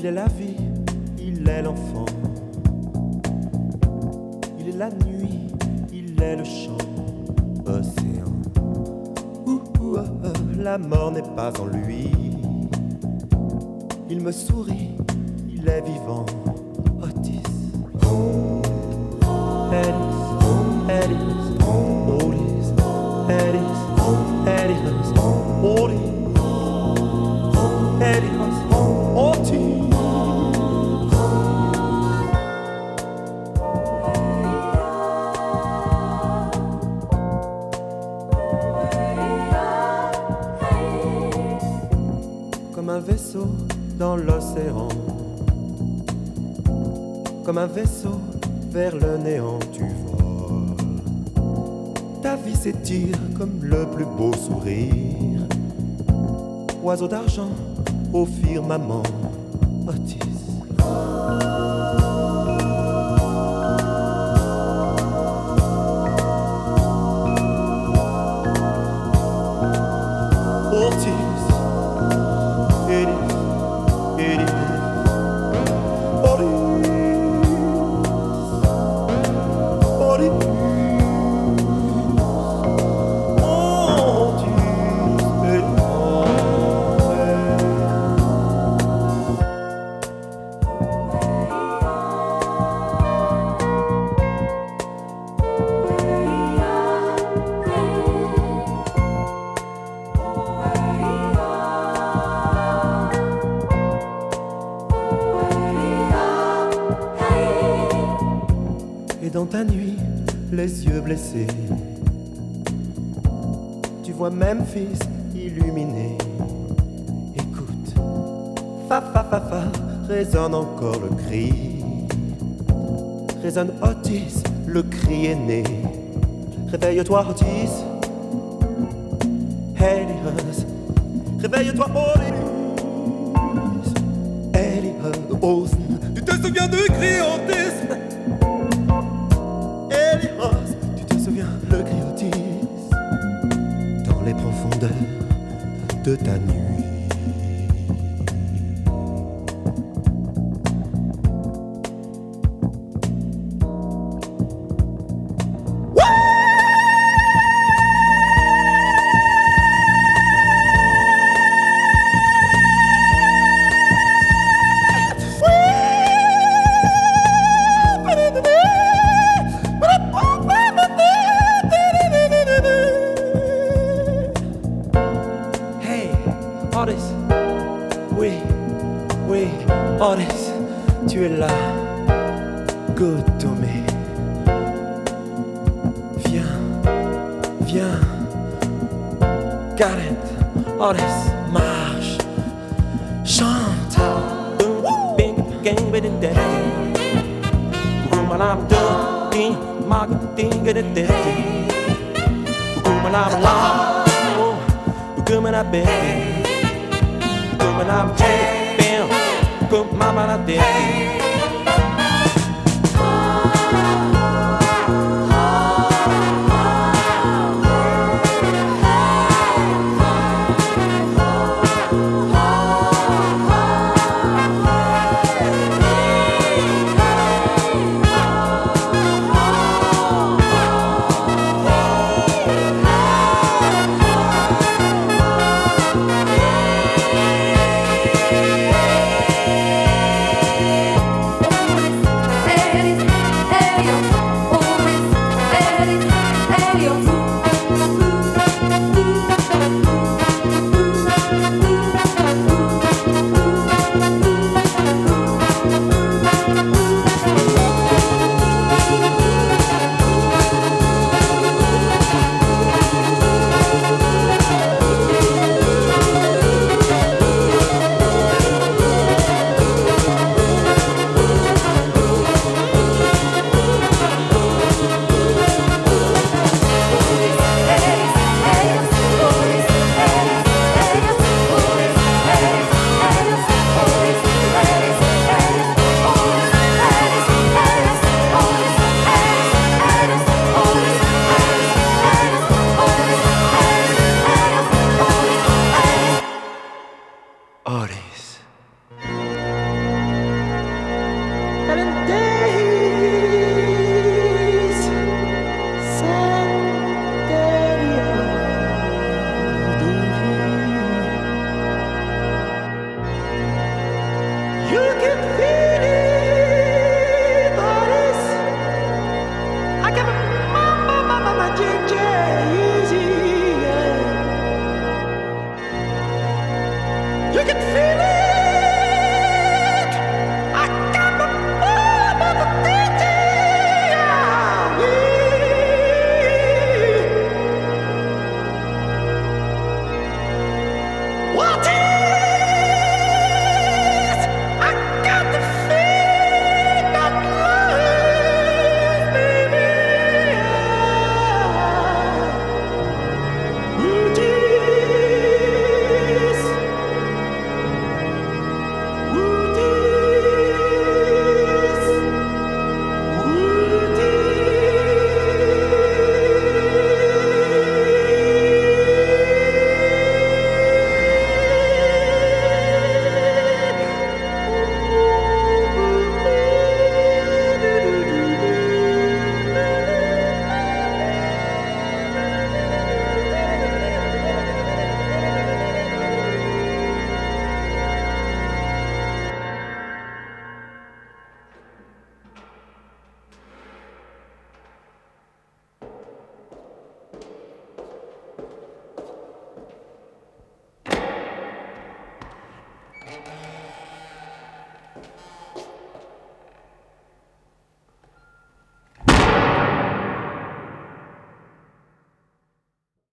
Il est la vie, il est l'enfant. Il est la nuit, il est le chant. Océan. La mort n'est pas en lui. Il me sourit, il est vivant. Otis. Eddie, Otis, Eddie, Eddie, Otis, Eddie, Otis. Comme un vaisseau dans l'océan, comme un vaisseau vers le néant tu voles. Ta vie s'étire comme le plus beau sourire. Oiseau d'argent au firmament, Otis. Otis, Eddie, Eddie, Otis, Otis, Et dans ta nuit, les yeux blessés, tu vois Memphis illuminé. Écoute, fa fa fa fa, résonne encore le cri. Résonne Otis, le cri est né. Réveille-toi Otis, Elias. Réveille-toi Otis, Elias. Tu te souviens du cri Otis? Elias, tu te souviens le cri Otis dans les profondeurs de ta nuit. Otis, oui, Otis, tu es là, good to me. Viens, got it, Otis, marche, chante. Come on, I'm champion. Come on, I'm